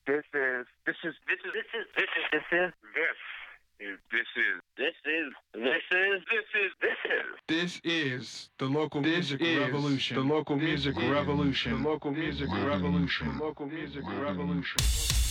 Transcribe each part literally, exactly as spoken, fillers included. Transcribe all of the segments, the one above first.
This is this is this is this is this is this is this is this is this is this is this is this is the local This music is revolution. the local This music is revolution. The local music revolution. The local music revolution.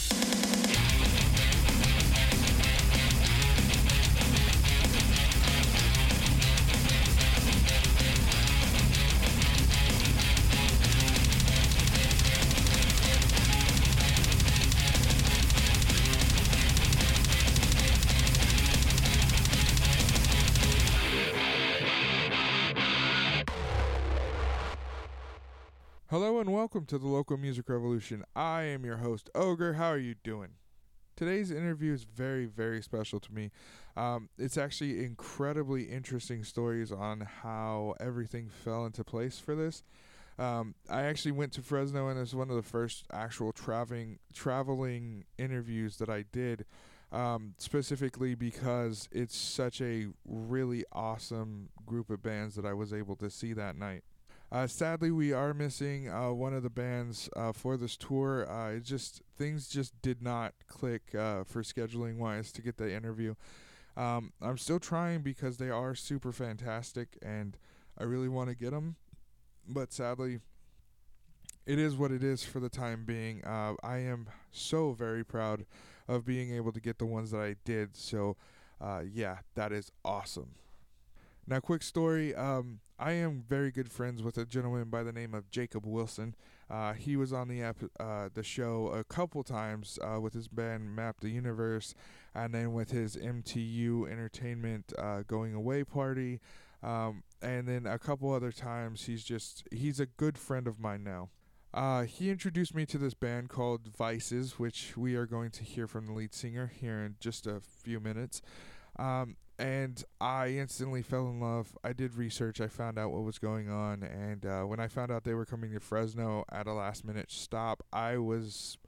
Hello and welcome to the Local Music Revolution. I am your host, Ogre. How are you doing? Today's interview is very, very special to me. Um, it's actually incredibly interesting stories on how everything fell into place for this. Um, I actually went to Fresno, and it's one of the first actual traveling traveling interviews that I did, um, specifically because it's such a really awesome group of bands that I was able to see that night. Uh, sadly, we are missing uh, one of the bands uh, for this tour. Uh, it just things just did not click uh, for scheduling wise to get the interview. Um, I'm still trying because they are super fantastic, and I really want to get them. But sadly, it is what it is for the time being. Uh, I am so very proud of being able to get the ones that I did. So, uh, yeah, that is awesome. Now, quick story. Um, I am very good friends with a gentleman by the name of Jacob Wilson. Uh, he was on the ep- uh, the show a couple times uh, with his band Map the Universe, and then with his M T U Entertainment uh, Going Away party, um, and then a couple other times. He's just he's a good friend of mine now. Uh, he introduced me to this band called Vices, which we are going to hear from the lead singer here in just a few minutes. Um, and I instantly fell in love. I did research. I found out what was going on. And uh, when I found out they were coming to Fresno at a last minute stop, I was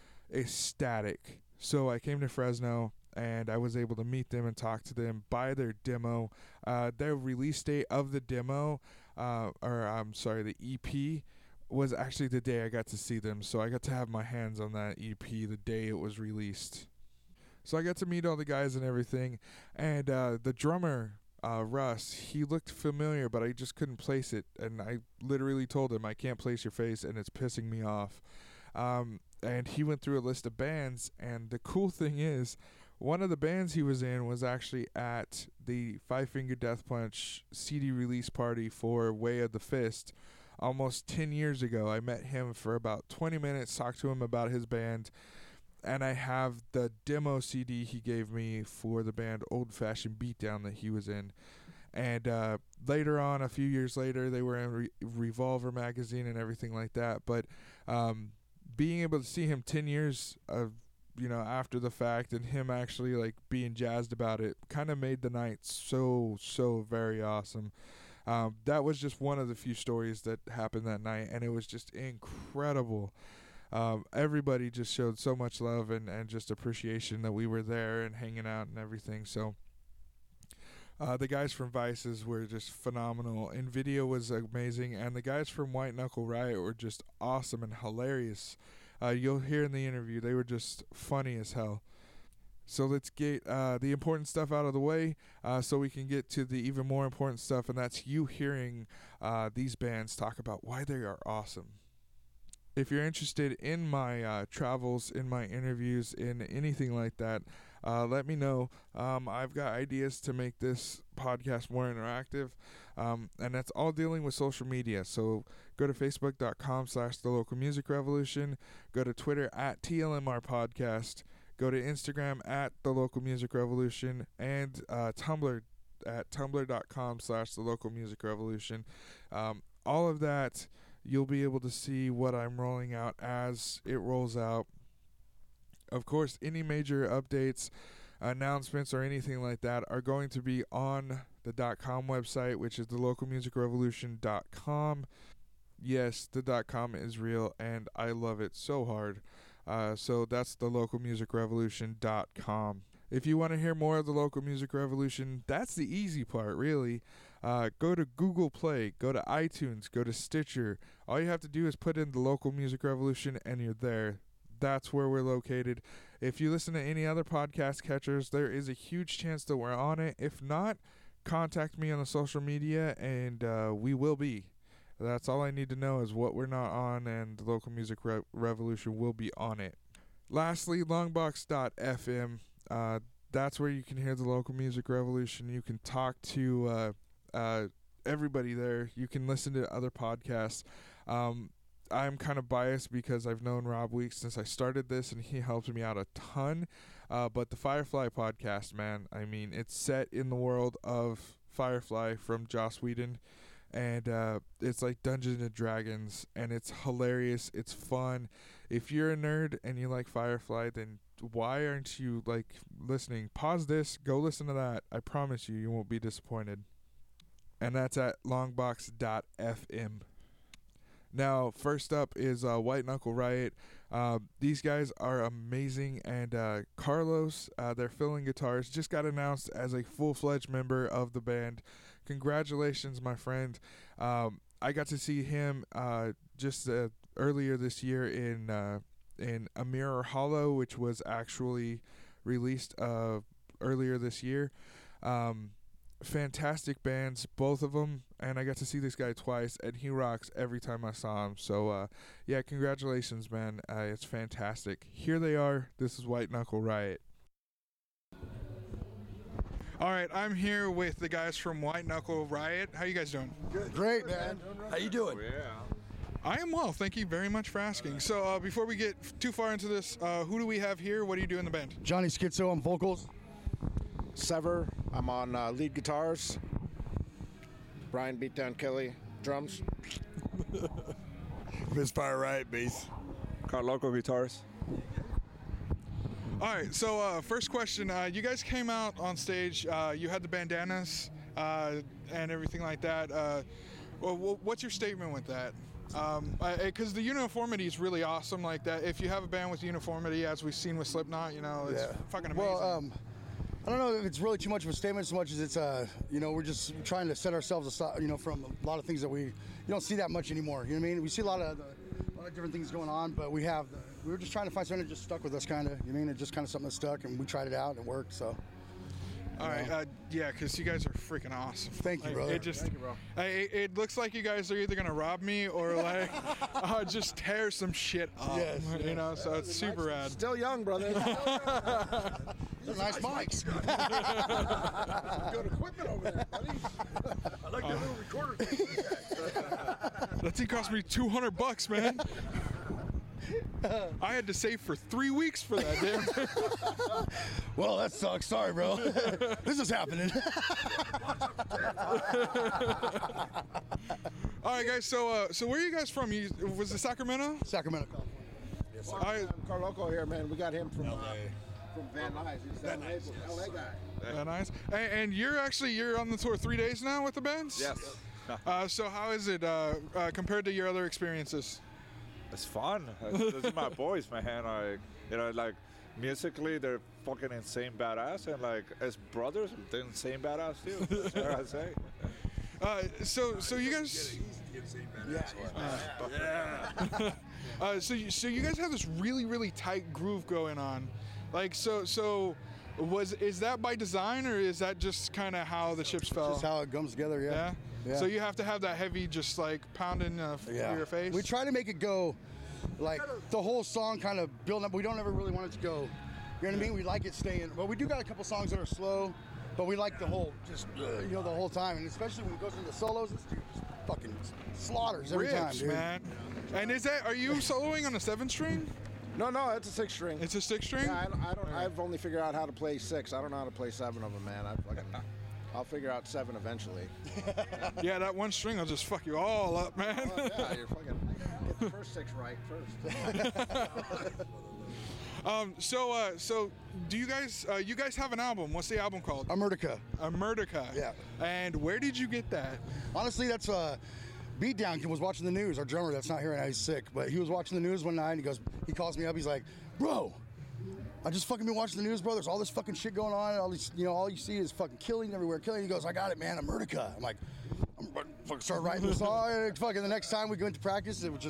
ecstatic. So I came to Fresno, and I was able to meet them and talk to them, buy their demo. Uh, their release date of the demo, uh, or I'm sorry, the E P, was actually the day I got to see them. So I got to have my hands on that E P the day it was released. So I got to meet all the guys and everything, and uh, the drummer, uh, Russ, he looked familiar, but I just couldn't place it, and I literally told him, I can't place your face, and it's pissing me off. Um, and he went through a list of bands, and the cool thing is, one of the bands he was in was actually at the Five Finger Death Punch C D release party for Way of the Fist almost ten years ago. I met him for about twenty minutes, talked to him about his band, and I have the demo C D he gave me for the band Old Fashioned Beatdown that he was in. And uh, later on, a few years later, they were in Re- Revolver magazine and everything like that. But um, being able to see him ten years of, you know, after the fact, and him actually like being jazzed about it, kind of made the night so, so very awesome. Um, that was just one of the few stories that happened that night, and it was just incredible. Um, everybody just showed so much love and, and just appreciation that we were there and hanging out and everything. So uh, the guys from Vices were just phenomenal. Nvidia was amazing, and the guys from White Knuckle Riot were just awesome and hilarious. Uh, you'll hear in the interview, they were just funny as hell. So let's get uh, the important stuff out of the way uh, so we can get to the even more important stuff, and that's you hearing uh, these bands talk about why they are awesome. If you're interested in my uh, travels, in my interviews, in anything like that, uh, let me know. Um, I've got ideas to make this podcast more interactive, um, and that's all dealing with social media. So go to facebook.com slash the local music revolution, go to Twitter at T L M R podcast, go to Instagram at the local music revolution, and uh, Tumblr at tumblr.com slash the local music revolution. Um, all of that, you'll be able to see what I'm rolling out as it rolls out. Of course, any major updates, announcements, or anything like that are going to be on the .com website, which is the local music revolution dot com. Yes, the .com is real, and I love it so hard. Uh, so that's the local music revolution dot com. If you want to hear more of the Local Music Revolution, that's the easy part, really. Uh, go to Google Play, go to iTunes, go to Stitcher. All you have to do is put in the Local Music Revolution, and you're there. that's where we're located. If you listen to any other podcast catchers, there is a huge chance that we're on it. If not, contact me on the social media, and uh, we will be. That's all I need to know is what we're not on, and the Local Music Re- Revolution will be on it. Lastly, longbox dot f m. Uh, that's where you can hear the Local Music Revolution. You can talk to uh, uh, everybody there. You can listen to other podcasts. Um, I'm kind of biased because I've known Rob Weeks since I started this, and he helped me out a ton. Uh, but the Firefly podcast, man, I mean, it's set in the world of Firefly from Joss Whedon. And uh, it's like Dungeons and Dragons, and it's hilarious. It's fun. If you're a nerd and you like Firefly, then why aren't you like listening? Pause this, go listen to that. I promise you, you won't be disappointed. And that's at longbox dot f m. Now, first up is uh, White Knuckle Riot. Uh, these guys are amazing, and uh, Carlos, uh, their filling guitars, just got announced as a full-fledged member of the band. Congratulations, my friend. Um, I got to see him uh, just uh, earlier this year in uh, in A Mirror Hollow, which was actually released uh, earlier this year. Um, fantastic bands, both of them, and I got to see this guy twice, and he rocks every time I saw him. So, uh, yeah, congratulations, man. Uh, it's fantastic. Here they are. This is White Knuckle Riot. All right, I'm here with the guys from White Knuckle Riot. How you guys doing? Good. Great, man. How you doing? Oh, yeah. I am well. Thank you very much for asking. So uh, before we get f- too far into this, uh, who do we have here? What do you do in the band? Johnny Schizo on vocals. Sever, I'm on uh, lead guitars. Brian Beatdown Kelly, drums. Misfire Riot bass. Car Loco guitars. All right, so uh, first question. Uh, you guys came out on stage. Uh, you had the bandanas uh, and everything like that. Uh, well, what's your statement with that? Because um, the uniformity is really awesome like that. If you have a band with uniformity, as we've seen with Slipknot, you know, it's Yeah. fucking amazing. Well, um, I don't know if it's really too much of a statement so much as it's, uh, you know, we're just trying to set ourselves aside, you know, from a lot of things that we you don't see that much anymore. You know what I mean? We see a lot of the, a lot of different things going on, but we have the, we were just trying to find something that just stuck with us, kind of. You know what I mean? It's just kind of something that stuck, and we tried it out and it worked. So. All right, uh, yeah, because you guys are freaking awesome. Thank you, Like, brother. It just, Thank you, bro. I, it it looks like you guys are either gonna rob me or like uh, just tear some shit up. Yes, you yes. know, so it's super rad. Still young, brother. Those are nice mics. Good equipment over there, buddy. I like that little recorder thing. That thing cost me two hundred bucks, man. I had to save for three weeks for that, damn. Well, that sucks. Sorry, bro. This is happening. All right, guys. So, uh, so where are you guys from? You, was it Sacramento? Sacramento, California. Yes, sir. I- Carl Loco here, man. We got him from uh, from Van Nuys. He's that L A guy. Yeah, nice. And, and you're actually you're on the tour three days now with the bands. Yes. Uh, so how is it uh, uh, compared to your other experiences? It's fun. Those are my boys, man. Like, you know, like musically, they're fucking insane badass, and like as brothers, they're insane badass too. That's what I say. Uh, so so you guys. Yeah. Uh, so you, so you guys have this really really tight groove going on, like so so. Was is that by design, or is that just kind of how the chips fell? Just how it comes together, yeah. Yeah? Yeah. So you have to have that heavy, just like pounding uh, f- Yeah. your face. We try to make it go, like the whole song kind of build up. We don't ever really want it to go. You know what I mean? We like it staying. But we do got a couple songs that are slow, but we like the whole, just uh, you know, the whole time. And especially when it goes into solos, this dude just fucking slaughters every time, Rips, dude. man. And is that? Are you soloing on a seven string? No, no, it's a six string. It's a six string. Yeah, I, don't- I don't. I've only figured out how to play six. I don't know how to play seven of them, man. I fucking, I'll figure out seven eventually. Yeah, that one string will just fuck you all up, man. Oh, yeah, you're fucking get the first six right first. um. So uh. So do you guys? Uh, you guys have an album? What's the album called? America. America. Yeah. And where did you get that? Honestly, that's uh, Beatdown was watching the news. Our drummer that's not here right now, he's sick, but he was watching the news one night and he goes, he calls me up. He's like, bro, I just fucking been watching the news, bro. There's all this fucking shit going on. All these, you know, all you see is fucking killing everywhere, killing. He goes, I got it, man. America. I'm like, I'm fucking start writing the song. And fucking the next time we go into practice, it was just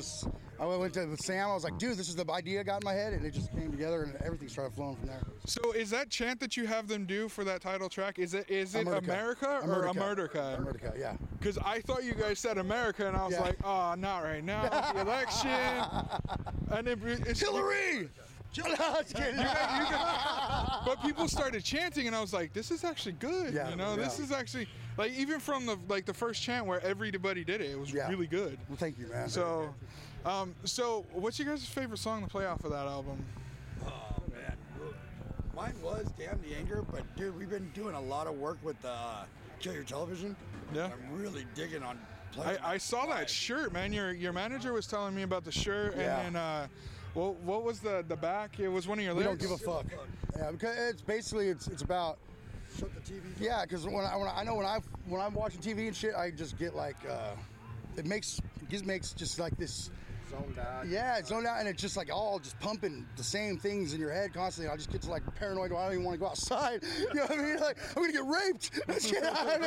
I went to Sam. I was like, dude, this is the idea I got in my head, and it just came together, and everything started flowing from there. So is that chant that you have them do for that title track? Is it is it America. America or America? America, yeah. Because I thought you guys said America, and I was Yeah. like, oh, not right now. The election. And it, it's Hillary. No, I was kidding. You got- you got- but people started chanting, and I was like, "This is actually good." Yeah, you know, this yeah. is actually like even from the like the first chant where everybody did it, it was Yeah. really good. Well, thank you, man. So, um, so what's your guys' favorite song to play off of that album? Oh man, mine was "Damn the Anger," but dude, we've been doing a lot of work with uh, Kill Your Television. Yeah. I'm really digging on. playing I, I saw that live. shirt, man. Your your manager was telling me about the shirt, Yeah. and then uh, what what was the the back? It was one of your we lyrics. don't give a fuck. Yeah, because it's basically it's it's about. Shut the T V. Yeah, because when I, when I I know when I when I'm watching T V and shit, I just get like uh, it makes it just makes just like this. Zoned out. Yeah, it's zoned out, and it's just like all just pumping the same things in your head constantly. I just get to like paranoid. I don't even want to go outside. You know what I mean? Like I'm gonna get raped. Let's get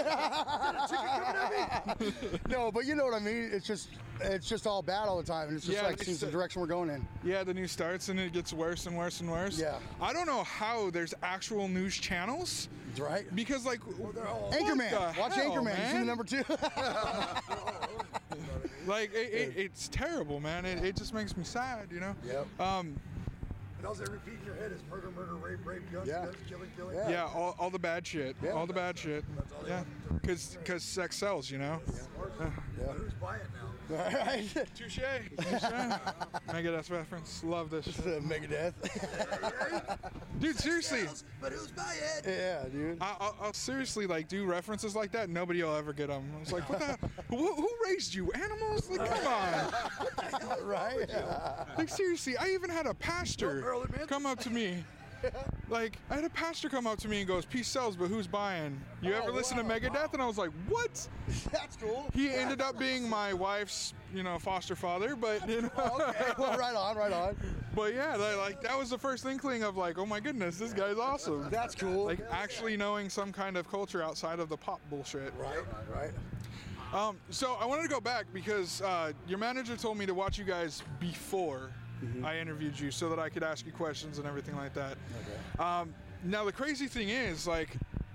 out. No, but you know what I mean. It's just it's just all bad all the time, and it's just Yeah, like it's- seems the direction we're going in. Yeah, the news starts and it gets worse and worse and worse. Yeah. I don't know how there's actual news channels Right? because like Anchorman. the Watch hell, Anchorman. You see the man? number two? like it, it, it's terrible, man. It, it just makes me sad, you know. Yep. Um, And all they repeat in your head is murder, murder, rape, rape, guns, Yeah. guns, killing, killing. Yeah. yeah, all, all the bad shit. Yeah. All the bad shit. Yeah, because because sex sells, you know. But who's buying now? All right. Touche. Touche. Megadeth reference. Love this shit. Megadeth. Dude, seriously. But who's buying? Yeah, dude. I, I'll, I'll seriously like do references like that. Nobody will ever get them. I was like, what the? who, who raised you? Animals? Like, come on. Right? Like seriously, I even had a pastor Marilyn Manson. come up to me. Like I had a pastor come up to me and goes, "Peace sells, but who's buying?" You Oh, ever listen to wow, Megadeth? And I was like, "What?" That's cool. He ended up being my wife's, you know, foster father, but you know, Okay, well, right on, right on. but yeah, like, like that was the first inkling of like, oh my goodness, this guy's awesome. That's cool. Like actually knowing some kind of culture outside of the pop bullshit. right, right. Um, so I wanted to go back because uh, your manager told me to watch you guys before I interviewed you so that I could ask you questions and everything like that. Okay. Um, now the crazy thing is, like,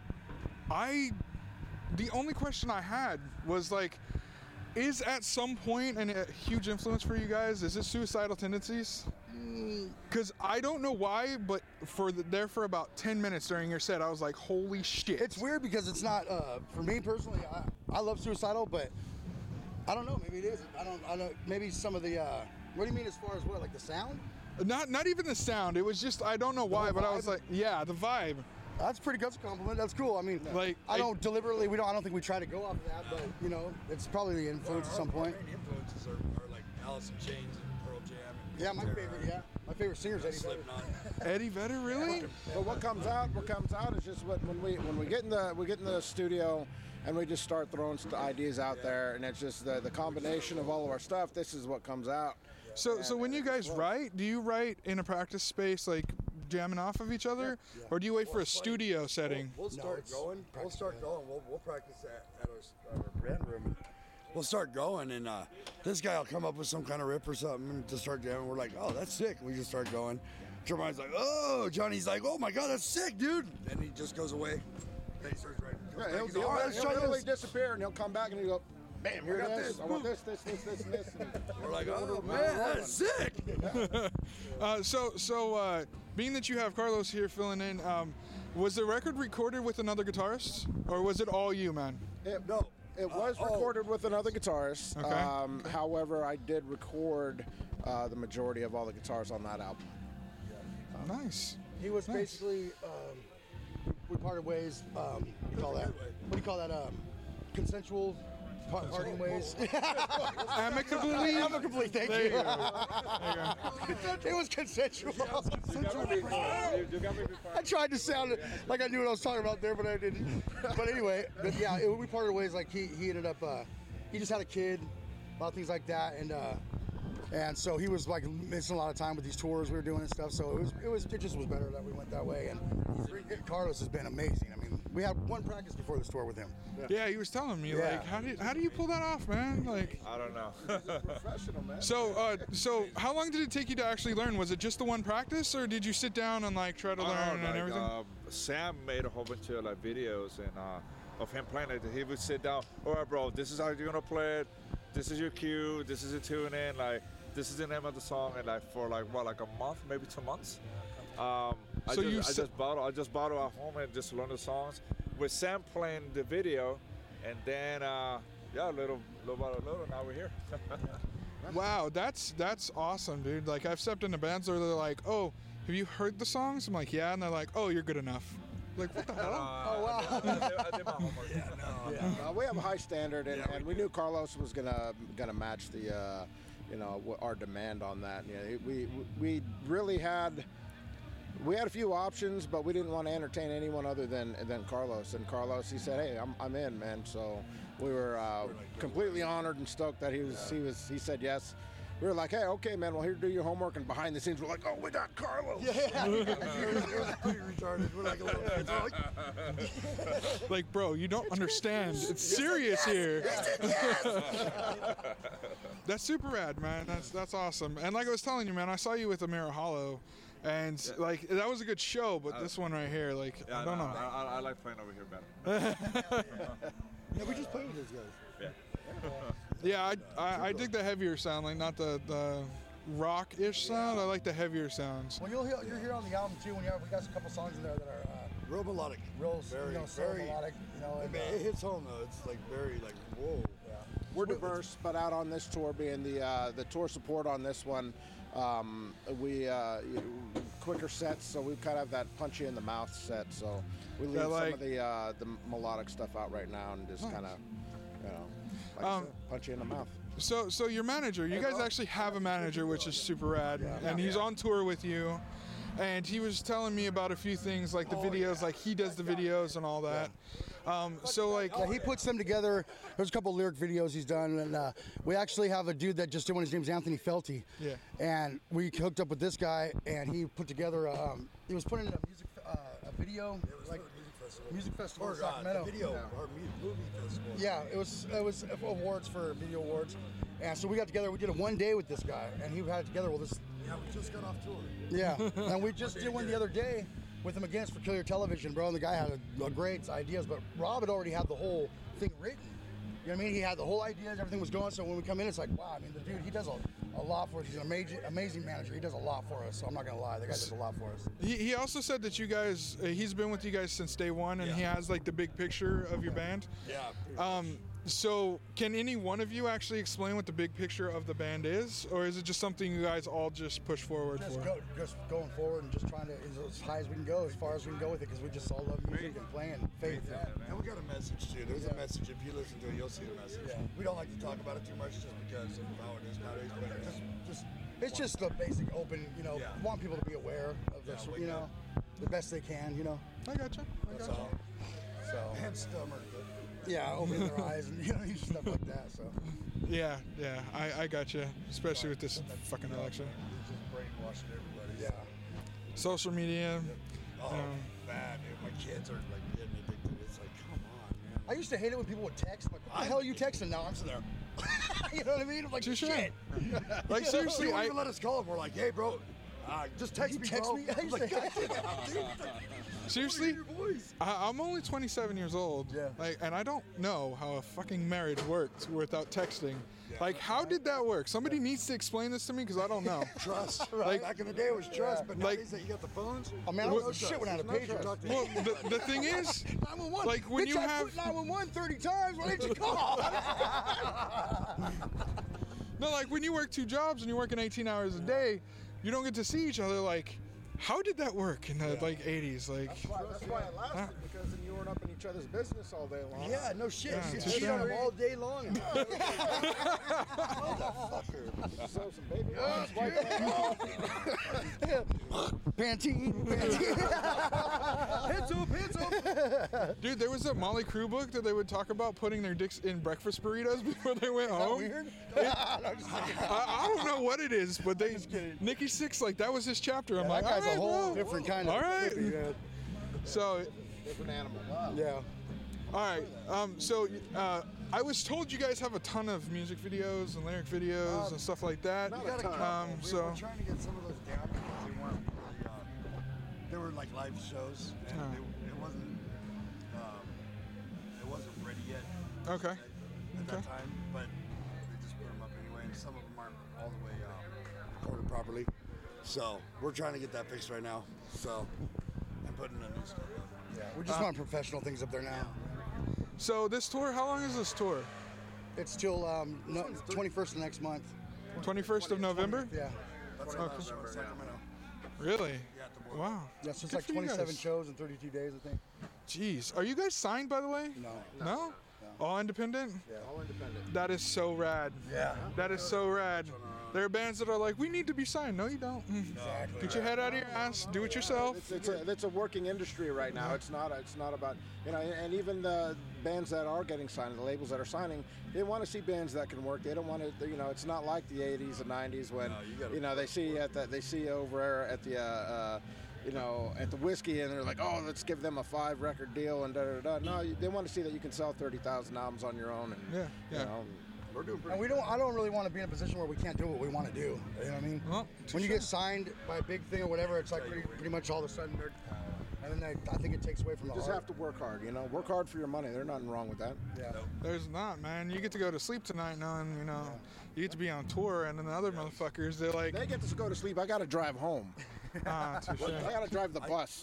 I, the only question I had was like, is at some point and a huge influence for you guys? Is it suicidal tendencies? Because I don't know why, but for the, there for about ten minutes during your set, I was like, holy shit. It's weird because it's not, uh, for me personally, I, I love Suicidal, but I don't know, maybe it is. I don't, I don't, maybe some of the, uh, what do you mean as far as what, like the sound? Not not even the sound. It was just I don't know why, whole but I was vibe? like, yeah, the vibe. That's pretty good compliment. That's cool. I mean, Like, I I- don't deliberately, we don't, I don't think we try to go off of that, but you know, it's probably the influence at some point. Our main influences are, are like Alice in Chains and Pearl Jam. And Yeah, my favorite, yeah. My favorite singer's Eddie Vedder. Slipknot. Eddie Vedder, really? But what comes out, what comes out is just what when we when we get in the we get in the studio and we just start throwing st- ideas out there, and it's just the the combination of all of our stuff. This is what comes out. So so when you guys write, do you write in a practice space like jamming off of each other, or do you wait for a studio setting? We'll start it's going. We'll start going. We'll, we'll practice at, at our, our band room. We'll start going, and uh, this guy will come up with some kind of riff or something to start jamming. We're like, oh, that's sick. We just start going. Jermaine's like, oh, Johnny's like, oh my God, that's sick, dude. And he just goes away. Then he starts writing. Comes Yeah, back, he'll, he's like, he'll, "Oh, let's he'll try literally this." disappear, and he'll come back, and he'll go, bam, here I got it is. this. I want this, this, this, this, this. And We're like, oh We're man, rolling. that's sick. Uh, so so uh, being that you have Carlos here filling in, um, was the record recorded with another guitarist, or was it all you, man? It, no, it was oh. recorded with another guitarist. Okay. Um, however, I did record uh, the majority of all the guitars on that album. Nice. He was Nice. basically, um, we parted ways, um, what do you call that? What do you call that? Um, consensual par- parting ways? Amicably. Amicably, thank There you you. go. There you go. It was consensual. I tried to sound it like I knew what I was talking about there, but I didn't. But anyway, but yeah, it, we parted ways. Like he, he ended up, uh, he just had a kid, a lot of things like that, and uh, and so he was like missing a lot of time with these tours we were doing and stuff. So it was, it was, it just was better that we went that way. And Carlos has been amazing. I mean, we had one practice before this tour with him. Yeah, he was telling me Yeah. like, how do you, how do you pull that off, man? Like, I don't know. Professional, man. so uh, so how long did it take you to actually learn? Was it just the one practice, or did you sit down and like try to Oh, learn and like, everything? um, Sam made a whole bunch of like videos and uh, of him playing it. He would sit down. All right, bro. This is how you're gonna play it. This is your cue. This is the tune in. Like, this is the name of the song. And like for like what, like a month, maybe two months. Um, I So just, you I s- just bought I just bought it at home and just learned the songs with Sam playing the video, and then uh, yeah, little little by little, now we're here. Wow, that's that's awesome, dude. Like I've stepped into bands where they're like, oh, have you heard the songs? I'm like, yeah, and they're like, oh, you're good enough. Like, what the hell? oh wow! I did, I did my homework. Yeah, uh, we have a high standard, and, and we knew Carlos was gonna gonna match the, uh, you know, wh- our demand on that. You know, we we really had we had a few options, but we didn't want to entertain anyone other than than Carlos. And Carlos, he said, "Hey, I'm I'm in, man." So we were uh, completely honored and stoked that he was he was he said yes. We were like, hey, okay, man, well, here, do your homework. And behind the scenes, we're like, oh, we got Carlos. Yeah. it, was, it was pretty retarded. We're like a little kids. We're like, Like, bro, you don't understand. It's serious here. That's super rad, man. That's that's awesome. And like I was telling you, man, I saw you with Amira Hollow, and like that was a good show. But this one right here, like, Yeah, I don't no, know. I, I, I like playing over here better. yeah, we just played with those guys. Yeah. Yeah, I, I I dig the heavier sound, like not the the rock-ish sound. I like the heavier sounds. Well, you'll hear you're here on the album too. When you have, we got a couple songs in there that are uh, Real melodic. real, Very, you know, so very- melodic. You know, I and, mean, uh, it hits home though. It's like very like whoa. We're diverse, but out on this tour, being the uh, the tour support on this one, um, we uh, you- quicker sets, so we kind of have that punchy in the mouth set. So we leave Yeah, some like- of the uh, the melodic stuff out right now and just kind of, you know, like I Um, said, punchy in the mouth. So so your manager, you guys actually have a manager, which is super rad, and he's on tour with you. And he was telling me about a few things, like the videos, like he does the videos and all that. Um, so like, Yeah, he puts them together. There's a couple lyric videos he's done, and uh, we actually have a dude that just did one. His name's Anthony Felty. Yeah. And we hooked up with this guy, and he put together. Um, he was putting in a music, uh, a video, like music festival Or in uh, Sacramento. the video or mu- movie festival. Yeah, it was it was awards for video awards, and so we got together. We did it one day with this guy, and he had it together. Well, this Yeah, we just got off tour. yeah, and we just did one the other day with him against for Kill Your Television, bro. And the guy had a, a great ideas, but Rob had already had the whole thing written. You know what I mean? He had the whole ideas, everything was going. So when we come in, it's like, wow. I mean, the dude, he does a, a lot for us. He's an amazing, amazing manager. He does a lot for us. So I'm not gonna lie, the guy does a lot for us. he, he also said that you guys, uh, he's been with you guys since day one, and he has like the big picture of your band. Yeah. Um, so can any one of you actually explain what the big picture of the band is, or is it just something you guys all just push forward Just for? go, just going forward and just trying to as high as we can go, as far as we can go with it, because we just all love music and playing faith. And we got a message too. There's a message. If you listen to it, you'll see the message. Yeah. We don't like to talk about it too much just because of how it is nowadays. But just, just It's just the basic open, you know, Yeah. want people to be aware of this, Yeah, wake you know, up. the best they can, you know. I gotcha. I that's gotcha. all. So And stomach. yeah, opening their eyes and you know stuff like that. So Yeah, yeah, I, I gotcha. Especially with this fucking election. It's just brainwashing everybody. yeah, Social media. Oh, Um, bad, dude. My kids are like getting addicted. It's like, come on, man. I used to hate it when people would text. I'm like, what the hell are you texting now? I'm sitting there. You know what I mean? I'm like, Touche. shit. Like They seriously, won't I, even let us call them. We're like, hey, bro, uh, just text You me, text bro. me? I I'm used like, to- God damn it, dude. seriously, Your voice. I, I'm only twenty-seven years old. Yeah. Like, and I don't know how a fucking marriage works without texting. Like, how did that work? Somebody needs to explain this to me because I don't know. Trust. Like- Back in the day, it was trust, but Like- nowadays that you got the phones. I mean, I don't What- know shit when I had a There's no pager. trust. Well, the, the thing is, nine one one. Like, when Bitch, you I have- put nine one one thirty times. Why didn't you call? no, like when you work two jobs and you're working eighteen hours a day, you don't get to see each other. Like, how did that work in the like eighties? Like, That's why, that's why it lasted, because then you weren't up in each other's business all day long. Yeah, no shit. Yeah, You touche. cheat on them all day long. Sell some baby wipes, wipe Pantene. Pantene. Hands up, hands up. dude, there was a Molly Crew book that they would talk about putting their dicks in breakfast burritos before they went home. Weird. I, I don't know what it is, but they Nikki Sixx, like that was his chapter. I'm like, that guy's all right, a whole bro. different kind of. All right. trippy, man. So, Different animal. Yeah. All right. Um, so uh, I was told you guys have a ton of music videos and lyric videos Um, and stuff like that. not We got a couple. Um, we so were trying to get some of those down because they weren't really, uh, they were like live shows, and Huh. they, it wasn't um, it wasn't ready yet okay. at, at that Okay. time. But they just put them up anyway, and some of them aren't all the way um, recorded properly. So we're trying to get that fixed right now. So I'm putting the new stuff up. Yeah, we just Uh, want professional things up there now. So this tour, how long is this tour? It's till um, no, twenty-first of next month. twenty-first of November? Yeah. That's Okay. our last show in Sacramento. Really? Yeah, at the board. Wow. Yeah, so it's Good like for you twenty-seven guys. shows in thirty-two days, I think. Jeez. Are you guys signed, by the way? No. No? All independent? All independent. That is so rad. Yeah. That is so rad. There are bands that are like, we need to be signed. No, you don't. Exactly. Get your head out of your ass. Do it yourself. It's, it's, a, it's a working industry right now. It's not. It's not about you know. And even the bands that are getting signed, the labels that are signing, they want to see bands that can work. They don't want to. You know, it's not like the eighties and nineties when No, you gotta- you know they see at the they see over at the. Uh, uh, you know, at the whiskey, and they're like, "Oh, let's give them a five-record deal," and da da da. No, you- they want to see that you can sell thirty thousand albums on your own, and Yeah, yeah. you know, We're doing pretty And we don't. I don't really want to be in a position where we can't do what we want to do. You know what I mean? Well, when you touche. get signed by a big thing or whatever, it's like pretty, pretty much all of a sudden, they're, and then they, I think it takes away from the just art. have to work hard. You know, work hard for your money. There's nothing wrong with that. Yeah. There's not, man. You get to go to sleep tonight knowing, you know, you get to be on tour, and then the other motherfuckers, they're like, They get to go to sleep. I got to drive home. ah, touche. I got to drive the bus.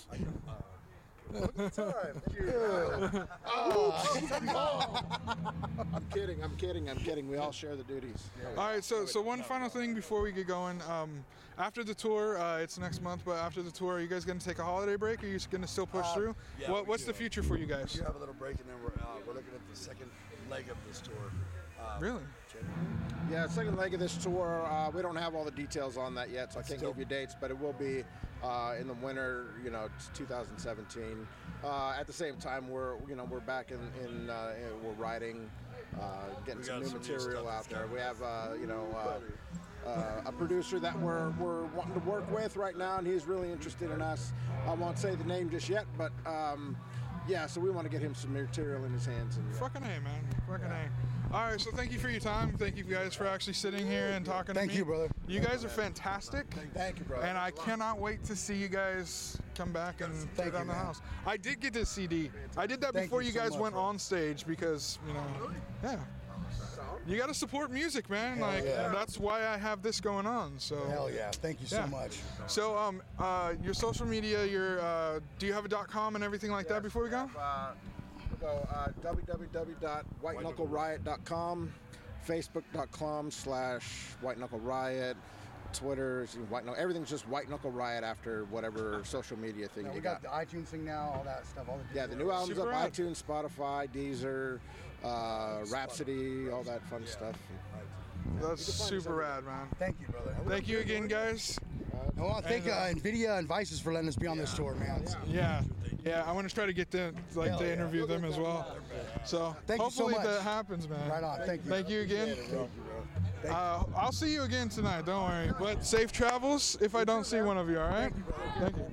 I'm kidding. I'm kidding. I'm kidding. We all share the duties. All right, so so one final thing before we get going. Um, after the tour, uh, it's next month, but after the tour, are you guys going to take a holiday break? Or are you going to still push Uh, through? yeah, what we What's do. the future for you guys? We have a little break, and then we're uh, we're looking at the second leg of this tour. Uh, Really? Yeah, second leg of this tour. Uh, we don't have all the details on that yet, so I can't Still- give you dates. But it will be uh, in the winter, you know, it's two thousand seventeen. Uh, at the same time, we're you know we're back in, in uh, we're writing, uh, getting We some got new some new material stuff out that's there. coming. We have uh, you know. Uh, Uh, a producer that we're, we're wanting to work with right now, and he's really interested in us. I won't say the name just yet, but um, yeah, so we want to get him some material in his hands. And, Fucking A, man. Fucking A. All right, so thank you for your time. Thank you guys for actually sitting here and talking Thank to me. you, brother. You guys are fantastic. Thank you, brother. And I cannot wait to see you guys come back and tear Thank down you, the man. house. I did get this C D. I did that Thank before you you so guys much, went bro. on stage because, you know, yeah. You got to support music, man. Hell Like yeah. that's why I have this going on. So Hell yeah! Thank you so Yeah. much. So um uh your social media, your uh do you have a .com and everything like that before we go? Uh, we'll go uh, w w w dot white knuckle riot dot com, facebook dot com slash white knuckle riot, Twitter, is white knuckle, everything's just White Knuckle Riot after whatever social media thing Yeah, you we got. got the iTunes thing now, all that stuff. All the Yeah, the new album's Super up rad. iTunes, Spotify, Deezer, uh, Rhapsody, all that fun stuff. That's super rad, man. Thank you, brother. Thank you again, guys. I want to thank And, uh, uh, Nvidia and Vices for letting us be on this tour, man. Yeah, yeah. I want to try to get them, like, Hell to yeah. interview them as well. So Thank you so hopefully much. that happens, man. Right on. Thank you. Thank you again. Thank you, bro. Uh, I'll see you again tonight. Don't worry. But safe travels if I don't see one of you. All right. Thank you.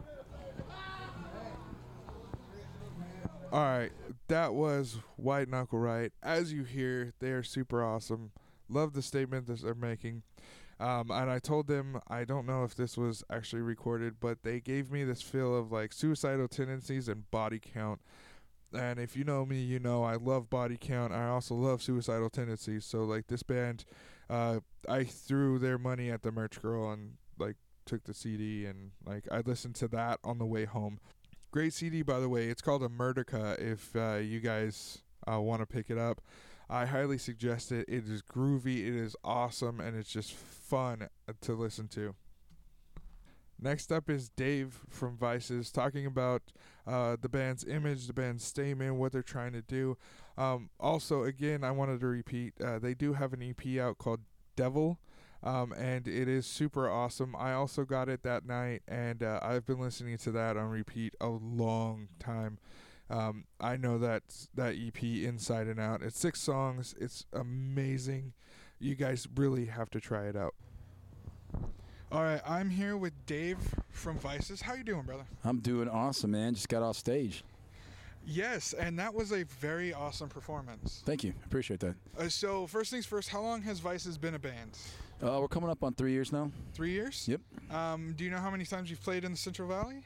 All right, that was White Knuckle Riot. As you hear, they are super awesome. Love the statement that they're making. Um, and I told them, I don't know if this was actually recorded, but they gave me this feel of like suicidal tendencies and body count. And if you know me, you know I love body count. I also love suicidal tendencies. So like this band, uh, I threw their money at the merch girl and like took the C D and like I listened to that on the way home. Great C D, by the way. It's called a Murderca. If uh, you guys uh, want to pick it up, I highly suggest it. It is groovy, it is awesome, and it's just fun to listen to. Next up is Dave from Vices talking about uh, the band's image, the band's statement, what they're trying to do. Um, also, again, I wanted to repeat, uh, they do have an E P out called Devil. Um, and it is super awesome. I also got it that night, and uh, I've been listening to that on repeat a long time. Um, I know that that E P inside and out. It's six songs. It's amazing. You guys really have to try it out. All right, I'm here with Dave from Vices. How you doing, brother? I'm doing awesome, man. Just got off stage. Yes, and that was a very awesome performance. Thank you. Appreciate that. Uh, so first things first, how long has Vices been a band? Uh, we're coming up on three years now. Three years? Yep. Um, do you know how many times you've played in the Central Valley?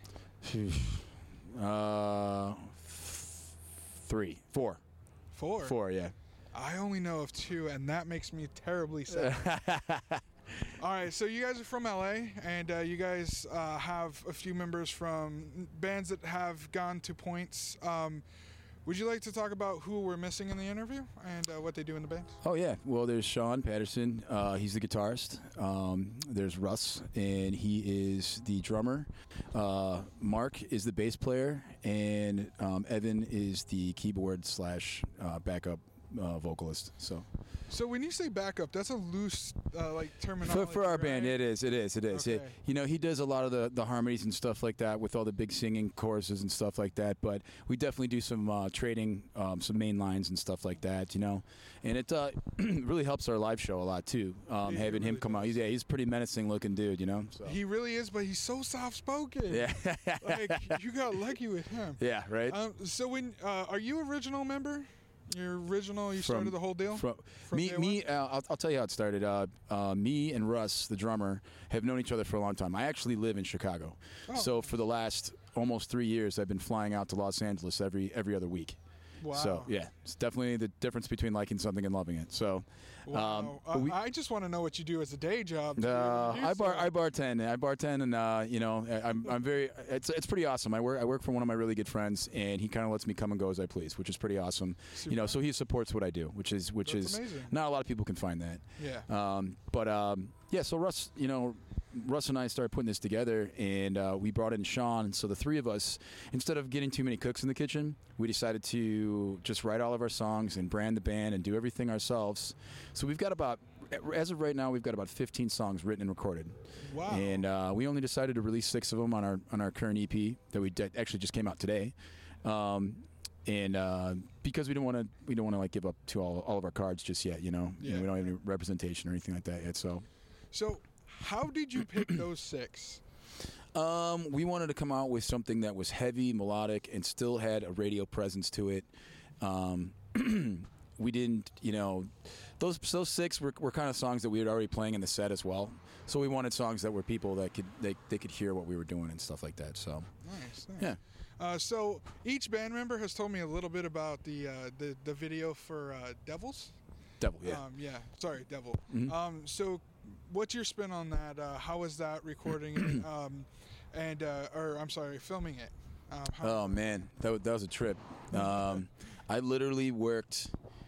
uh, f- three. Four. Four? Four, yeah. I only know of two, and that makes me terribly sad. All right, so you guys are from L A, and uh, you guys uh, have a few members from bands that have gone to points. Um, would you like to talk about who we're missing in the interview and uh, what they do in the band? Oh, yeah. Well, there's Sean Patterson. Uh, he's the guitarist. Um, there's Russ, and he is the drummer. Uh, Mark is the bass player, and um, Evan is the keyboard slash uh, backup uh, vocalist. So. So when you say backup, that's a loose uh, like For, terminology. for our right? band, it is, it is, it is. Okay. It, you know, he does a lot of the, the harmonies and stuff like that with all the big singing choruses and stuff like that. But we definitely do some uh, trading, um, some main lines and stuff like that. You know, and it uh, really helps our live show a lot too. Um, Yeah, he having him really come out, does. he's, yeah, he's a pretty menacing looking dude. You know. So. He really is, but he's so soft spoken. Yeah. Like you got lucky with him. Yeah. Right. Um, so when uh, are you original member? Your original, you From- started the whole deal? From, From me, day me, uh, I'll, I'll tell you how it started. Uh, uh, me and Russ, the drummer, have known each other for a long time. I actually live in Chicago, Oh. so for the last almost three years, I've been flying out to Los Angeles every every other week. Wow. So yeah, it's definitely the difference between liking something and loving it. So, Wow. um, Uh, but we- I just want to know what you do as a day job. to uh, introduce I bar you. I bartend. I bartend, and uh, you know, I- I'm I'm very. It's it's pretty awesome. I work I work for one of my really good friends, and he kind of lets me come and go as I please, which is pretty awesome. You know, Super. so he supports what I do, which is which That's is amazing. not a lot of people can find that. Yeah. Um, but um, yeah, so Russ, you know, Russ and I started putting this together, and uh, we brought in Sean. So the three of us, instead of getting too many cooks in the kitchen, we decided to just write all of our songs and brand the band and do everything ourselves. So we've got about, as of right now, we've got about fifteen songs written and recorded. Wow. And uh, we only decided to release six of them on our on our current E P that we de- actually just came out today. Um, and uh, because we don't want to, we don't want to like give up to all, all of our cards just yet. You know, you know, Yeah. we don't have any representation or anything like that yet. So. So how did you pick those six? Um, we wanted to come out with something that was heavy, melodic, and still had a radio presence to it. Um, we didn't, you know, those those six were, were kind of songs that we had already playing in the set as well. So we wanted songs that were people that could they, they could hear what we were doing and stuff like that. So Nice. nice. yeah. Uh, so each band member has told me a little bit about the uh, the, the video for uh, Devils. Devil, yeah. Um, yeah. Sorry, Devil. Mhm. Um, so what's your spin on that? Uh, how was that recording it? Um, and uh, or I'm sorry, filming it. Um, how, Oh man, that was, that was a trip. Um, I literally worked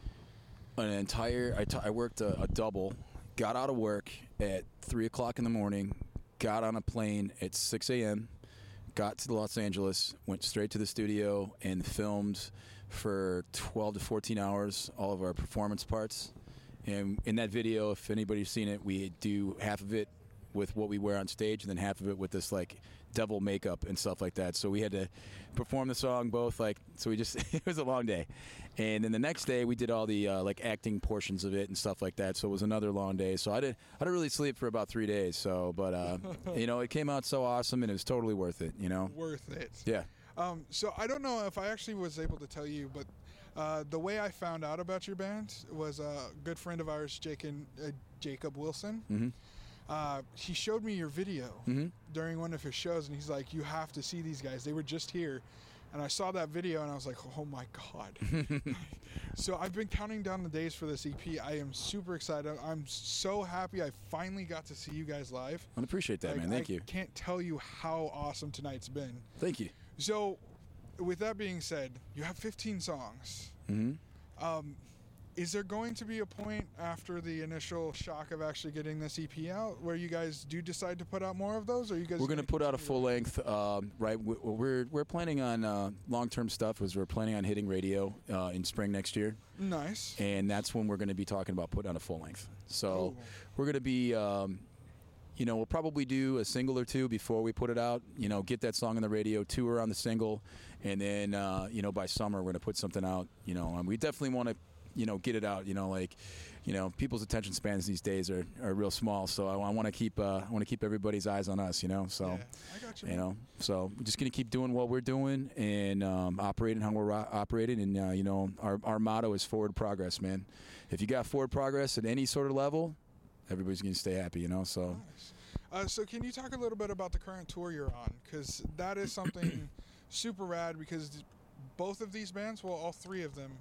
an entire. I, t- I worked a, a double. Got out of work at three o'clock in the morning. Got on a plane at six a.m. Got to Los Angeles. Went straight to the studio and filmed for twelve to fourteen hours all of our performance parts. And in that video, if anybody's seen it, we do half of it with what we wear on stage, and then half of it with this like devil makeup and stuff like that. So we had to perform the song both like. So we just it was a long day, and then the next day we did all the uh, like acting portions of it and stuff like that. So it was another long day. So I did I didn't really sleep for about three days. So but uh, you know it came out so awesome, and it was totally worth it. You know. worth it. Yeah. Um, so I don't know if I actually was able to tell you, but uh, the way I found out about your band was a good friend of ours, Jake and, uh, Jacob Wilson. Mm-hmm. Uh, he showed me your video Mm-hmm. during one of his shows, and he's like, "You have to see these guys. They were just here." And I saw that video, and I was like, "Oh my god!" So I've been counting down the days for this E P. I am super excited. I'm so happy I finally got to see you guys live. I appreciate that, Like, man. Thank I you. can't tell you how awesome tonight's been. Thank you. So, with that being said, you have fifteen songs. Mm-hmm. Um, is there going to be a point after the initial shock of actually getting this E P out where you guys do decide to put out more of those, or you guys? We're going to put out a continue? full length, um, right? we- We're we're planning on uh, long term stuff. As we're planning on hitting radio uh, in spring next year, Nice. and that's when we're going to be talking about putting out a full length. So Oh. we're going to be, um, you know, we'll probably do a single or two before we put it out. You know, get that song on the radio, tour on the single, and then uh, you know by summer we're going to put something out. You know, and we definitely want to. You know, get it out. You know, like you know, people's attention spans these days are, are real small. So I, I want to keep uh, I want to keep everybody's eyes on us, you know. So Yeah, I got you. you know, so we're just gonna keep doing what we're doing and um, operating how we're ro- operating. And uh, you know, our our motto is forward progress, man. If you got forward progress at any sort of level, everybody's gonna stay happy, you know. So. Nice. Uh, so can you talk a little bit about the current tour you're on? Because that is something super rad, because both of these bands, well, all three of them,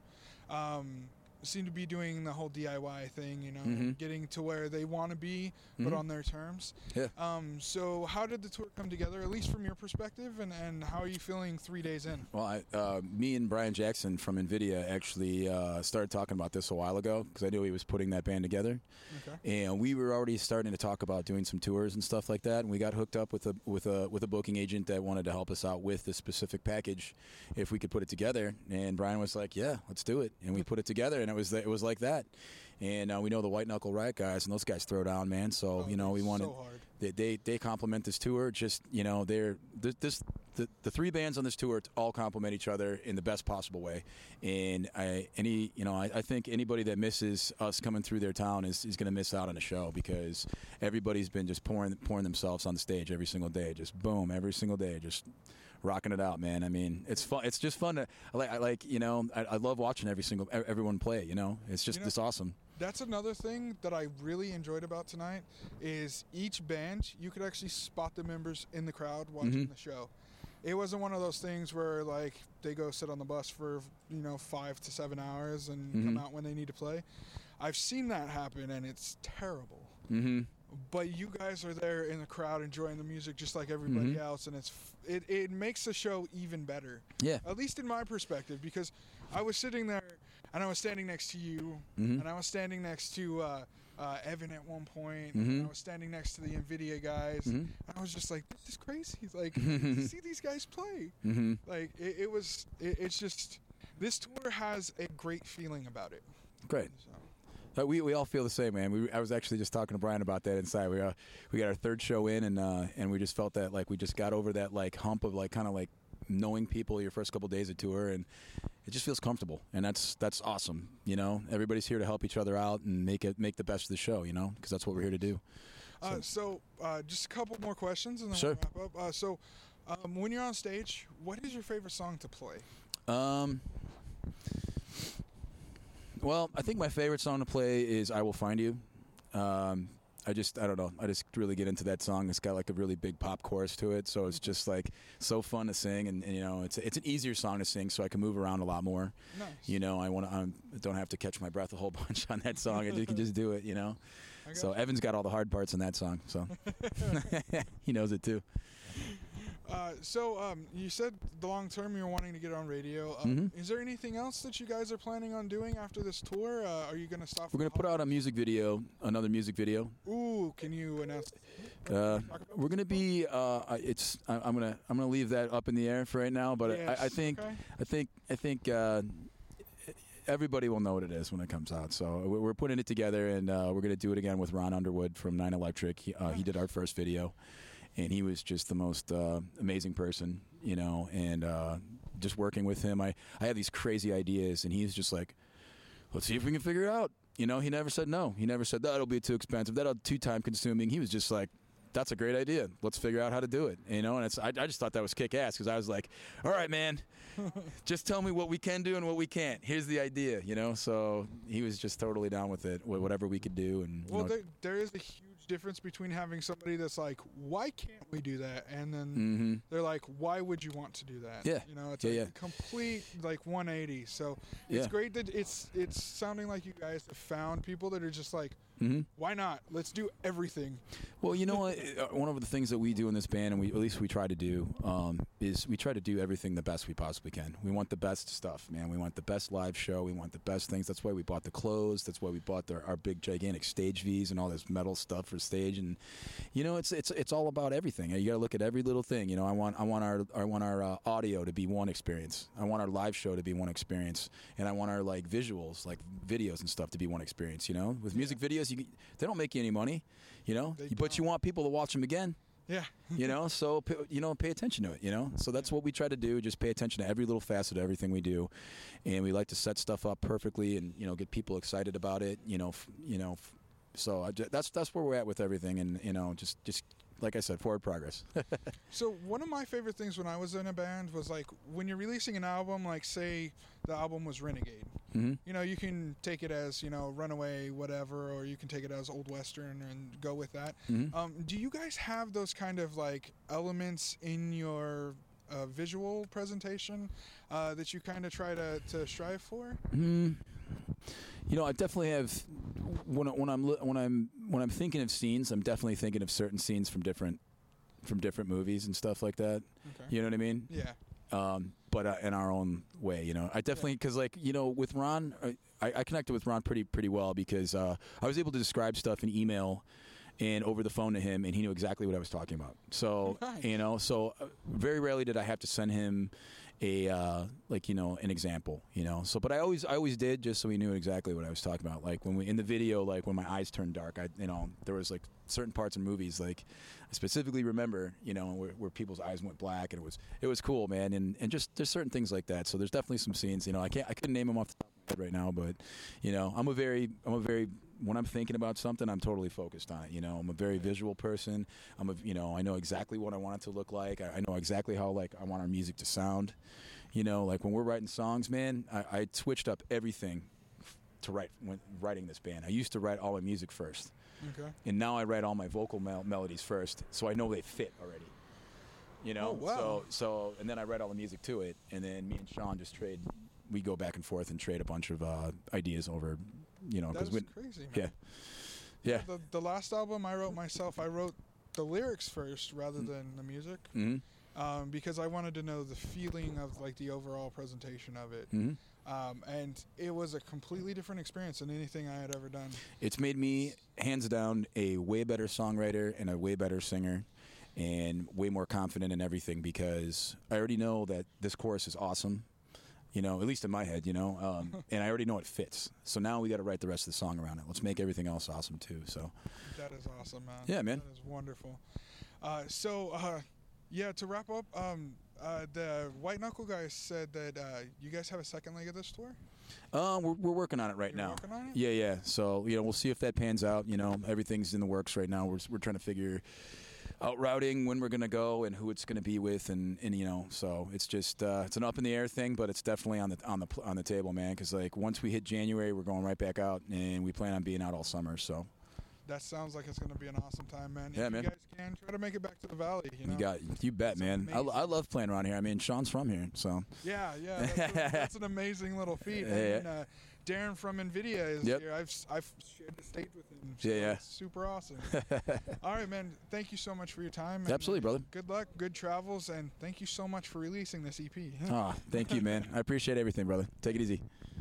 um, seem to be doing the whole D I Y thing, you know, Mm-hmm. getting to where they want to be, but Mhm. on their terms. Yeah. Um, so how did the tour come together, at least from your perspective, and, and how are you feeling three days in? Well, I, uh, me and Brian Jackson from NVIDIA actually uh, started talking about this a while ago because I knew he was putting that band together, Okay. and we were already starting to talk about doing some tours and stuff like that. And we got hooked up with a with a with a booking agent that wanted to help us out with this specific package, if we could put it together. And Brian was like, "Yeah, let's do it," and we put it together, and it was it was like that. And uh, we know the White Knuckle Riot guys, and those guys throw down, man. So Oh, you know, we so wanted hard. they they, they complement this tour. Just you know, they're this, this the the three bands on this tour all complement each other in the best possible way. And I any you know I, I think anybody that misses us coming through their town is, is going to miss out on the show, because everybody's been just pouring pouring themselves on the stage every single day, just boom every single day, just rocking it out, man. I mean, it's fun. It's just fun to I like. I like you know. I, I love watching every single everyone play. You know, it's just You know- it's awesome. That's another thing that I really enjoyed about tonight is each band, you could actually spot the members in the crowd watching Mhm. the show. It wasn't one of those things where, like, they go sit on the bus for, you know, five to seven hours and come Mhm. out when they need to play. I've seen that happen, and it's terrible. Mm-hmm. But you guys are there in the crowd enjoying the music just like everybody Mhm. else, and it's f- it, it makes the show even better. Yeah. At least in my perspective, because I was sitting there and I was standing next to you, Mhm. and I was standing next to uh, uh, Evan at one point, Mhm. and I was standing next to the NVIDIA guys, Mhm. and I was just like, this is crazy. Like, to see these guys play. Mm-hmm. Like, it, it was, it, it's just, this tour has a great feeling about it. Great. So. Uh, we we all feel the same, man. We I was actually just talking to Brian about that inside. We uh, we got our third show in, and uh, and we just felt that like we just got over that like hump of like kind of like knowing people your first couple days of tour, and it just feels comfortable, and that's that's awesome. You know, everybody's here to help each other out and make it make the best of the show. You know, because that's what we're here to do. Uh, so, uh, just a couple more questions, and then Sure. we'll wrap up. Uh, so, um, when you're on stage, what is your favorite song to play? Um. Well, I think my favorite song to play is "I Will Find You." Um, I just, I don't know, I just really get into that song. It's got like a really big pop chorus to it, so it's just like so fun to sing, and, and you know, it's it's an easier song to sing, so I can move around a lot more. Nice. You know, I want to, I don't have to catch my breath a whole bunch on that song. I can just do it. You know. I got So you. Evan's got all the hard parts in that song, so he knows it too. Uh, so, um, you said the long term you're wanting to get on radio. Uh, Mhm. Is there anything else that you guys are planning on doing after this tour? Uh, are you going to stop? We're gonna put out a music video, another music video. Ooh, can you announce? Uh, we're gonna be. Uh, I- it's. I, I'm gonna. I'm gonna leave that up in the air for right now. But Yes, I, I think. okay. I think. I think. Uh, everybody will know what it is when it comes out. So we're we're putting it together, and uh, we're gonna do it again with Ron Underwood from Nine Electric. He, uh, he did our first video, and he was just the most uh, amazing person, you know. And uh, just working with him, I I have these crazy ideas, and he's just like, let's see if we can figure it out. You know, he never said no. He never said that'll be too expensive. That'll be too time consuming. He was just like, that's a great idea. Let's figure out how to do it. You know, and it's I, I just thought that was kick ass because I was like, all right, man, just tell me what we can do and what we can't. Here's the idea. You know, so he was just totally down with it, wh- whatever we could do. And you Well, know, there, there is a huge difference between having somebody that's like, why can't we do that? And then Mhm. they're like, why would you want to do that? Yeah. You know, it's Yeah, a yeah. complete like one eighty. So it's Yeah. great that it's it's sounding like you guys have found people that are just like, Mhm. why not? Let's do everything. Well, you know what? Uh, One of the things that we do in this band, and we at least we try to do, um, is we try to do everything the best we possibly can. We want the best stuff, man. We want the best live show. We want the best things. That's why we bought the clothes. That's why we bought the, our big gigantic stage V's and all this metal stuff for stage. And you know, it's it's it's all about everything. You got to look at every little thing. You know, I want I want our I want our uh, audio to be one experience. I want our live show to be one experience, and I want our like visuals, like videos and stuff, to be one experience. You know, with music videos, you they don't make you any money. You know, They but you don't. want people to watch them again. Yeah. You know, so p- you know, pay attention to it. You know, so that's what we try to do. Just pay attention to every little facet of everything we do, and we like to set stuff up perfectly, and you know, get people excited about it. You know, f- you know, f- so I ju- that's that's where we're at with everything, and you know, just just like I said, forward progress. So one of my favorite things when I was in a band was like when you're releasing an album, like say the album was Renegade. Mm-hmm. You know, you can take it as, you know, Runaway, whatever, or you can take it as Old Western and go with that. Mm-hmm. Um, do you guys have those kind of like elements in your uh, visual presentation uh, that you kind of try to, to strive for? Mm, you know, I definitely have when I- when I'm li- when I'm when I'm thinking of scenes, I'm definitely thinking of certain scenes from different from different movies and stuff like that. Okay. You know what I mean? Yeah. Um, but uh, in our own way, you know, I definitely because like you know with Ron, I, I connected with Ron pretty pretty well because uh, I was able to describe stuff in email and over the phone to him, and he knew exactly what I was talking about. So Nice. you know, so uh, very rarely did I have to send him a uh, like you know an example, you know. So, but I always I always did just so he knew exactly what I was talking about. Like when we in the video, like when my eyes turned dark, I you know there was like certain parts in movies like I specifically remember, you know, where, where people's eyes went black, and it was it was cool, man. And and just there's certain things like that. So there's definitely some scenes, you know. I can't I couldn't name them off the top of my head right now, but you know, I'm a very I'm a very when I'm thinking about something, I'm totally focused on it. You know, I'm a very visual person. I'm a, you know, I know exactly what I want it to look like. I, I know exactly how like I want our music to sound. You know, like when we're writing songs, man, I, I switched up everything to write when writing this band. I used to write all my music first, Okay. and now I write all my vocal mel- melodies first, so I know they fit already. You know, Oh, wow. so so and then I write all the music to it, and then me and Sean just trade. We go back and forth and trade a bunch of uh, ideas over. You know, That because is we crazy, yeah. man. Yeah. The, the last album I wrote myself, I wrote the lyrics first rather than the music. hmm Um, because I wanted to know the feeling of like the overall presentation of it, hmm um, and it was a completely different experience than anything I had ever done. It's made me, hands down, a way better songwriter and a way better singer and way more confident in everything because I already know that this chorus is awesome, you know, at least in my head, you know, um, and I already know it fits. So now we got to write the rest of the song around it. Let's make everything else awesome, too. So That is awesome, man. Yeah, man. That is wonderful. Uh, so, uh, yeah, to wrap up, um, uh, the White Knuckle guys said that uh, you guys have a second leg of this tour. uh, we're, we're working on it right You're now. working on it? Yeah, yeah. So, you know, we'll see if that pans out. You know, everything's in the works right now. We're, we're trying to figure out routing, when we're going to go, and who it's going to be with, and, and you know, so it's just uh, it's an up in the air thing, but it's definitely on the on the on the table, man. Because like once we hit January, we're going right back out, and we plan on being out all summer. So That sounds like it's going to be an awesome time, man. Yeah, if man. you guys can, try to make it back to the Valley. You, know? you got you bet, That's man. I, amazing. I love playing around here. I mean, Sean's from here, so Yeah, yeah. That's, a, that's an amazing little feat. Yeah, And uh, Darren from NVIDIA is Yep. here. I've s- I've shared the stage with him. So Yeah, yeah. It's super awesome. All right, man. Thank you so much for your time. and, Absolutely, uh, brother. Good luck, good travels, and thank you so much for releasing this E P. Ah, thank you, man. I appreciate everything, brother. Take it easy.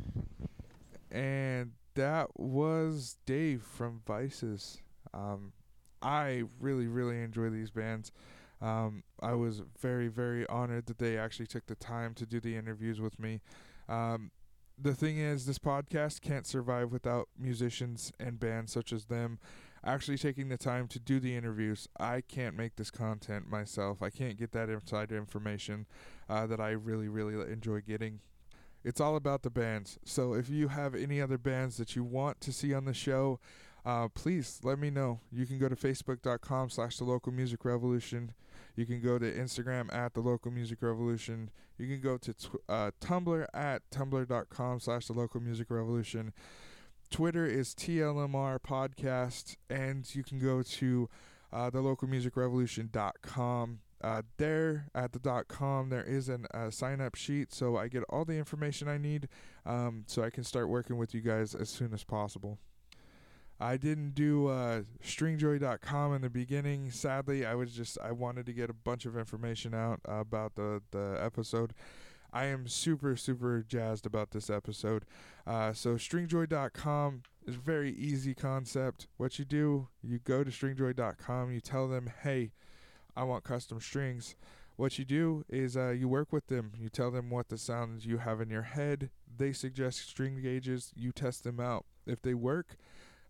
And that was Dave from Vices. Um, I really, really enjoy these bands. Um, I was very, very honored that they actually took the time to do the interviews with me. Um, the thing is, this podcast can't survive without musicians and bands such as them actually taking the time to do the interviews. I can't make this content myself. I can't get that inside information uh, that I really, really enjoy getting. It's all about the bands. So if you have any other bands that you want to see on the show, uh, please let me know. You can go to facebook.com slash the local music revolution. You can go to Instagram at the local music revolution. You can go to tw- uh, Tumblr at tumblr.com slash the local music revolution. Twitter is T L M R podcast, and you can go to uh, the local music revolution dot com. Uh, there at the dot com there is a uh, sign up sheet, so I get all the information I need, um, so I can start working with you guys as soon as possible. I didn't do uh, stringjoy dot com in the beginning. Sadly, I was just I wanted to get a bunch of information out uh, about the the episode. I am super super jazzed about this episode. Uh, so stringjoy dot com is a very easy concept. What you do, you go to stringjoy dot com, you tell them, hey, I want custom strings. What you do is uh, you work with them. You tell them what the sounds you have in your head. They suggest string gauges. You test them out. If they work,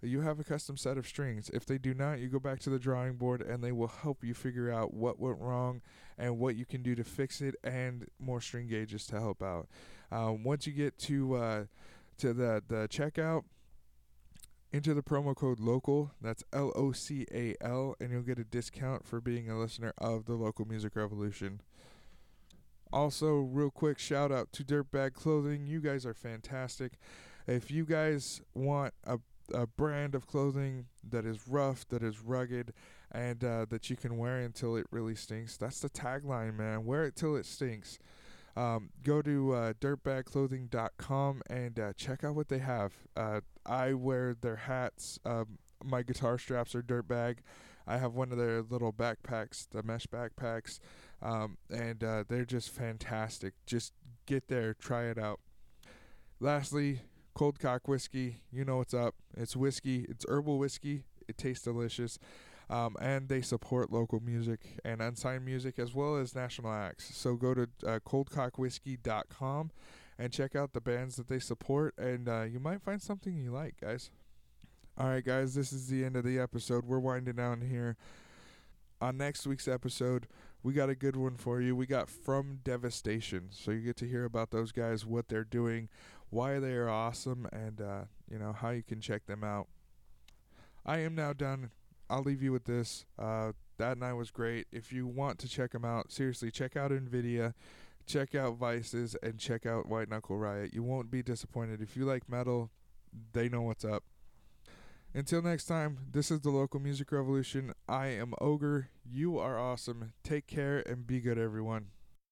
you have a custom set of strings. If they do not, you go back to the drawing board and they will help you figure out what went wrong and what you can do to fix it, and more string gauges to help out. Um, once you get to uh, to the, the checkout, enter the promo code LOCAL, that's L O C A L, and you'll get a discount for being a listener of the Local Music Revolution. Also, real quick shout out to Dirtbag Clothing. You guys are fantastic. If you guys want a, a brand of clothing that is rough, that is rugged, and uh, that you can wear until it really stinks, that's the tagline, man. Wear it till it stinks. Um, go to uh, dirtbag clothing dot com and uh, check out what they have. Uh, I wear their hats. Um, my guitar straps are Dirtbag. I have one of their little backpacks, the mesh backpacks, um, and uh, they're just fantastic. Just get there, try it out. Lastly, Cold Cock Whiskey. You know what's up. It's whiskey. It's herbal whiskey. It tastes delicious. Um, and they support local music and unsigned music as well as national acts. So go to uh, cold cock whiskey dot com and check out the bands that they support, and uh, you might find something you like, guys. All right, guys, this is the end of the episode. We're winding down here. On next week's episode, we got a good one for you. We got From Devastation. So you get to hear about those guys, what they're doing, why they are awesome, and, uh, you know, how you can check them out. I am now done. I'll leave you with this. Uh, that night was great. If you want to check them out, seriously, check out NVIDIA, check out Vices, and check out White Knuckle Riot. You won't be disappointed. If you like metal, they know what's up. Until next time, this is the Local Music Revolution. I am Ogre. You are awesome. Take care and be good, everyone.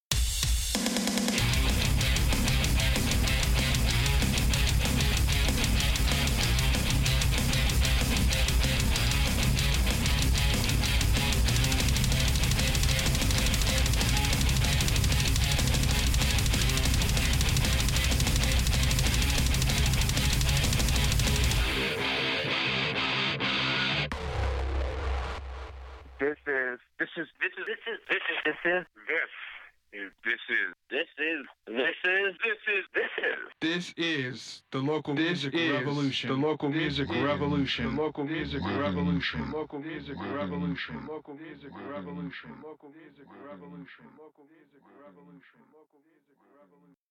This is this is this is this is this is this is this is this is this is this is this is This is the Local This Music is Revolution. the Local This Music is Revolution. The Local Music Revolution. Local Music Revolution. Local Music Revolution. Local Music Revolution. Local Music Revolution. Local Music Revolution.